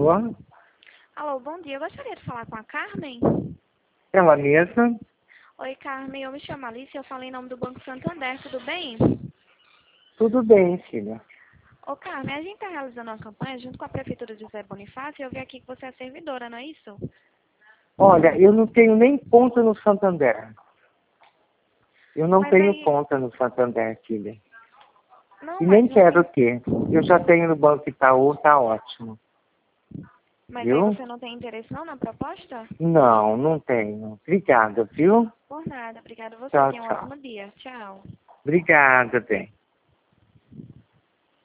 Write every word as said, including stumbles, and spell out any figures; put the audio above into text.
Alô? Alô, bom dia. Eu gostaria de falar com a Carmen. Ela mesma? Oi, Carmen. Eu me chamo Alice. Eu falei em nome do Banco Santander. Tudo bem? Tudo bem, filha. Ô, Carmen, a gente está realizando uma campanha junto com a Prefeitura de José Bonifácio e eu vi aqui que você é servidora, não é isso? Olha, eu não tenho nem conta no Santander. Eu não Mas tenho aí... conta no Santander, filha. Não, E mas nem não quero tem... ter. Eu já tenho no Banco Itaú, tá ótimo. Mas aí Viu? você não tem interesse não na proposta? Não, não tenho. Obrigada, viu? Por nada. Obrigada a você. Tchau, Tenha um tchau. ótimo dia. Tchau. Obrigada, bem.